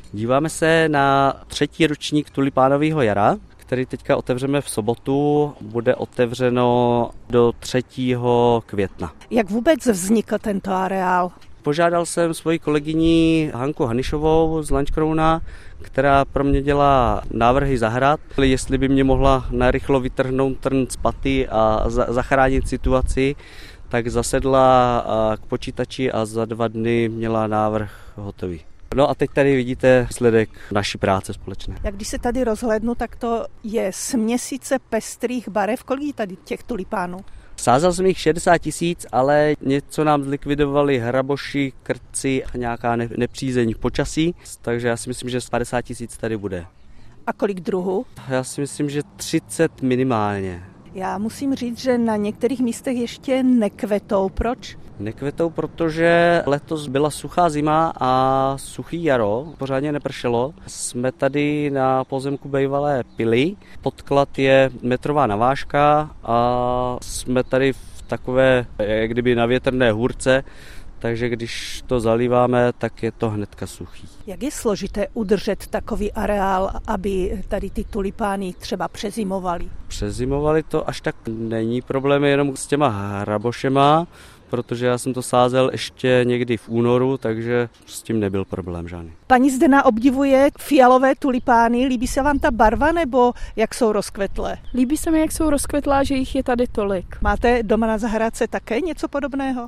Díváme se na 3. ročník tulipánového jara, který teďka otevřeme v sobotu, bude otevřeno do 3. května. Jak vůbec vznikl tento areál? Požádal jsem svoji kolegyni Hanku Hanišovou z Lanškrouna, která pro mě dělá návrhy zahrad, jestli by mě mohla narychlo vytrhnout trn z paty a zachránit situaci, tak zasedla k počítači a za 2 dny měla návrh hotový. No a teď tady vidíte výsledek naší práce společné. Jak když se tady rozhlédnu, tak to je směsice pestrých barev. Kolik je tady těch tulipánů? Sázel jsem jich 60 000, ale něco nám zlikvidovali hraboši, krci a nějaká nepřízeň v počasí, takže já si myslím, že 50 000 tady bude. A kolik druhů? Já si myslím, že 30 minimálně. Já musím říct, že na některých místech ještě nekvetou. Proč? Nekvetou, protože letos byla suchá zima a suchý jaro, pořádně nepršelo. Jsme tady na pozemku bývalé pily, podklad je metrová navážka a jsme tady v takové, jak kdyby na větrné hůrce, takže když to zalíváme, tak je to hnedka suchý. Jak je složité udržet takový areál, aby tady ty tulipány třeba přezimovaly? Přezimovaly to až tak není problém, jenom s těma hrabošema, protože já jsem to sázel ještě někdy v únoru, takže s tím nebyl problém žádný. Paní Zdena obdivuje fialové tulipány. Líbí se vám ta barva, nebo jak jsou rozkvetlé? Líbí se mi, jak jsou rozkvetlá, že jich je tady tolik. Máte doma na zahrádce také něco podobného?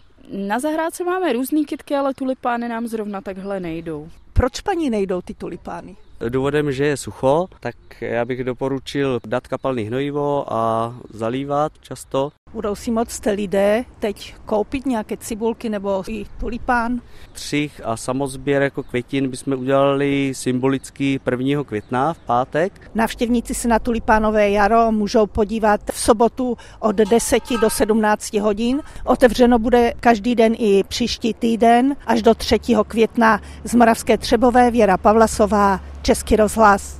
Na zahrádce máme různý kytky, ale tulipány nám zrovna takhle nejdou. Proč paní nejdou ty tulipány? Důvodem, že je sucho, tak já bych doporučil dát kapalný hnojivo a zalívat často. Budou si moct lidé teď koupit nějaké cibulky nebo i tulipán? Střih a samosběr jako květin bychom udělali symbolicky 1. května v pátek. Návštěvníci se na tulipánové jaro můžou podívat v sobotu od 10 do 17 hodin. Otevřeno bude každý den i příští týden až do 3. května. Z Moravské Třebové Věra Pavlasová, Český rozhlas.